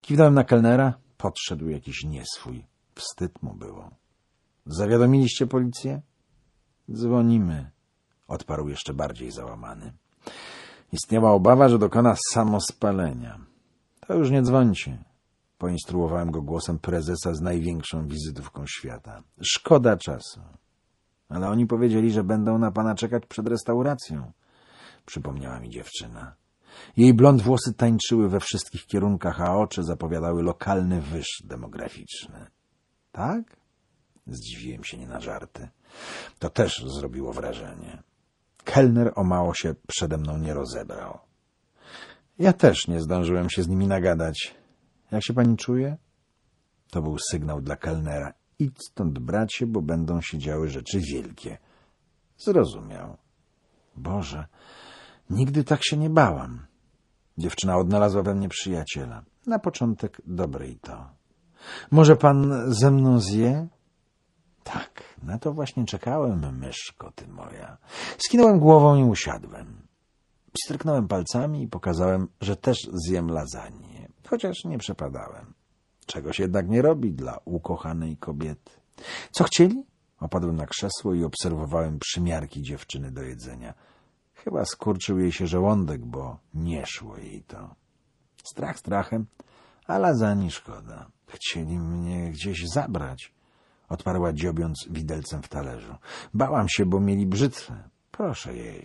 Kiwnąłem na kelnera. Podszedł jakiś nieswój. Wstyd mu było. Zawiadomiliście policję? Dzwonimy, odparł jeszcze bardziej załamany. Istniała obawa, że dokona samospalenia. To już nie dzwońcie. Poinstruowałem go głosem prezesa z największą wizytówką świata. Szkoda czasu. Ale oni powiedzieli, że będą na pana czekać przed restauracją. Przypomniała mi dziewczyna. Jej blond włosy tańczyły we wszystkich kierunkach, a oczy zapowiadały lokalny wyż demograficzny. Tak? Zdziwiłem się nie na żarty. To też zrobiło wrażenie. Kelner o mało się przede mną nie rozebrał. Ja też nie zdążyłem się z nimi nagadać. Jak się pani czuje? To był sygnał dla kelnera. Idź stąd, bracie, bo będą się działy rzeczy wielkie. Zrozumiał. Boże, nigdy tak się nie bałam. Dziewczyna odnalazła we mnie przyjaciela. Na początek dobre i to. Może pan ze mną zje? Tak, na to właśnie czekałem, myszko ty moja. Skinąłem głową i usiadłem. Pstryknąłem palcami i pokazałem, że też zjem lasagne, chociaż nie przepadałem. Czegoś jednak nie robi dla ukochanej kobiety. Co chcieli? Opadłem na krzesło i obserwowałem przymiarki dziewczyny do jedzenia. Chyba skurczył jej się żołądek, bo nie szło jej to. Strach strachem, a lasagne szkoda. Chcieli mnie gdzieś zabrać. Odparła dziobiąc widelcem w talerzu. Bałam się, bo mieli brzytwę. Proszę jeść.